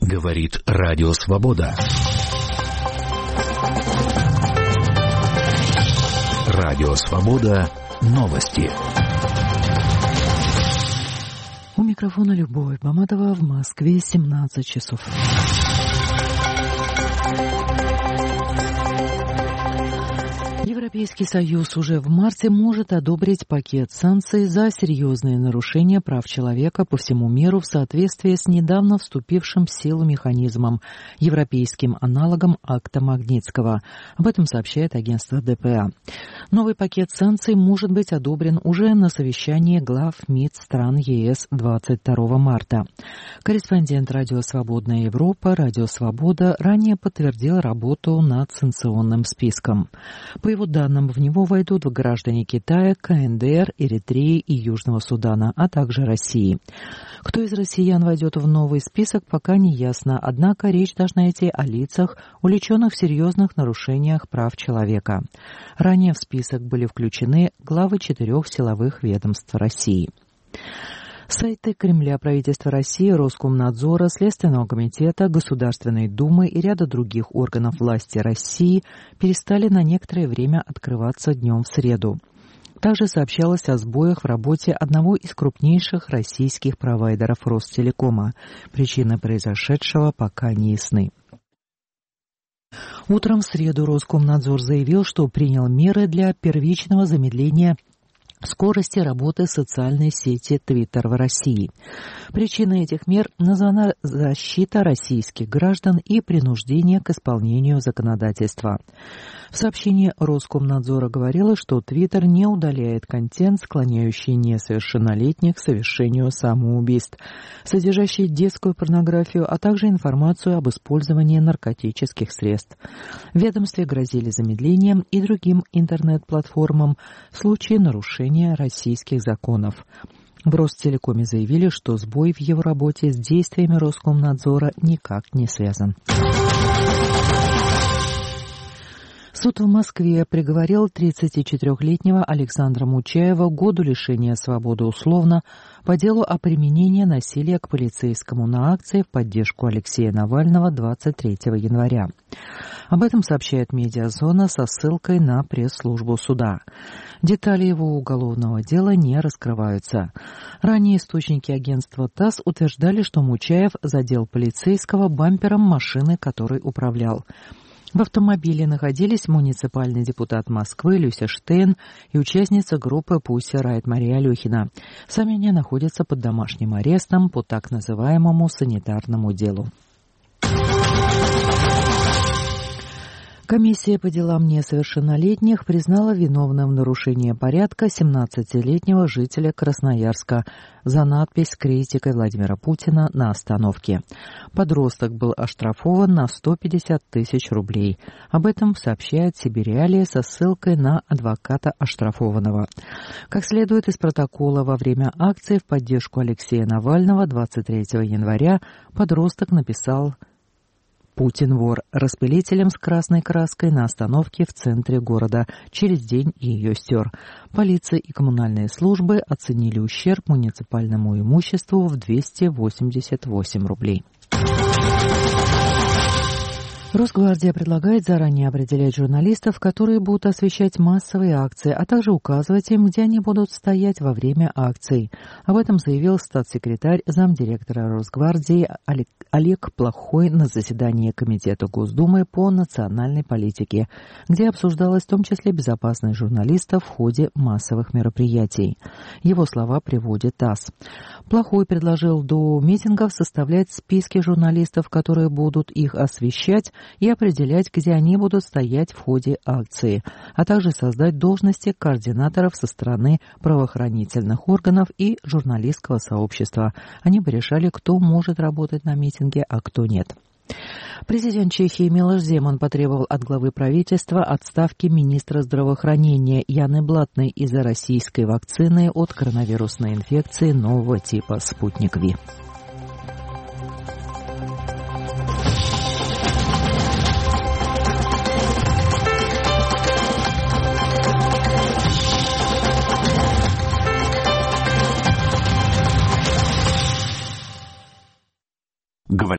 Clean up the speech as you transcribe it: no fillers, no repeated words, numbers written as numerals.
Говорит Радио Свобода. Радио Свобода. Новости. У микрофона Любовь Маматова, в Москве 17 часов. Европейский Союз уже в марте может одобрить пакет санкций за серьезные нарушения прав человека по всему миру в соответствии с недавно вступившим в силу механизмом, европейским аналогом акта Магнитского. Об этом сообщает агентство ДПА. Новый пакет санкций может быть одобрен уже на совещании глав МИД стран ЕС 22 марта. Корреспондент Радио Свободная Европа, Радио Свобода, ранее подтвердил работу над санкционным списком. По его данным, в него войдут граждане Китая, КНДР, Эритреи и Южного Судана, а также России. Кто из россиян войдет в новый список, пока не ясно, однако речь должна идти о лицах, уличенных в серьезных нарушениях прав человека. Ранее в список были включены главы 4 силовых ведомств России. Сайты Кремля, правительства России, Роскомнадзора, Следственного комитета, Государственной Думы и ряда других органов власти России перестали на некоторое время открываться днем в среду. Также сообщалось о сбоях в работе одного из крупнейших российских провайдеров Ростелекома. Причины произошедшего пока не ясны. Утром в среду Роскомнадзор заявил, что принял меры для первичного замедления скорости работы социальной сети Twitter в России. Причиной этих мер названа защита российских граждан и принуждение к исполнению законодательства. В сообщении Роскомнадзора говорилось, что Twitter не удаляет контент, склоняющий несовершеннолетних к совершению самоубийств, содержащий детскую порнографию, а также информацию об использовании наркотических средств. В ведомстве грозили замедлением и другим интернет-платформам в случае нарушения российских законов. В Ростелекоме заявили, что сбой в его работе с действиями Роскомнадзора никак не связан. Суд в Москве приговорил 34-летнего Александра Мучаева к году лишения свободы условно по делу о применении насилия к полицейскому на акции в поддержку Алексея Навального 23 января. Об этом сообщает «Медиазона» со ссылкой на пресс-службу суда. Детали его уголовного дела не раскрываются. Ранее источники агентства ТАСС утверждали, что Мучаев задел полицейского бампером машины, которой управлял. В автомобиле находились муниципальный депутат Москвы Люся Штейн и участница группы «Пусси Райт» Мария Алехина. Сами они находятся под домашним арестом по так называемому санитарному делу. Комиссия по делам несовершеннолетних признала виновным в нарушении порядка 17-летнего жителя Красноярска за надпись с критикой Владимира Путина на остановке. Подросток был оштрафован на 150 тысяч рублей. Об этом сообщает Сибириалия со ссылкой на адвоката оштрафованного. Как следует из протокола, во время акции в поддержку Алексея Навального 23 января подросток написал «Путин вор» распылителем с красной краской на остановке в центре города. Через день ее стер. Полиция и коммунальные службы оценили ущерб муниципальному имуществу в 288 рублей. Росгвардия предлагает заранее определять журналистов, которые будут освещать массовые акции, а также указывать им, где они будут стоять во время акций. Об этом заявил статс-секретарь замдиректора Росгвардии Олег Плохой на заседании Комитета Госдумы по национальной политике, где обсуждалась в том числе безопасность журналистов в ходе массовых мероприятий. Его слова приводит ТАСС. Плохой предложил до митингов составлять списки журналистов, которые будут их освещать, и определять, где они будут стоять в ходе акции, а также создать должности координаторов со стороны правоохранительных органов и журналистского сообщества. Они бы решали, кто может работать на митинге, а кто нет. Президент Чехии Милош Земан потребовал от главы правительства отставки министра здравоохранения Яны Блатной из-за российской вакцины от коронавирусной инфекции нового типа «Спутник Ви».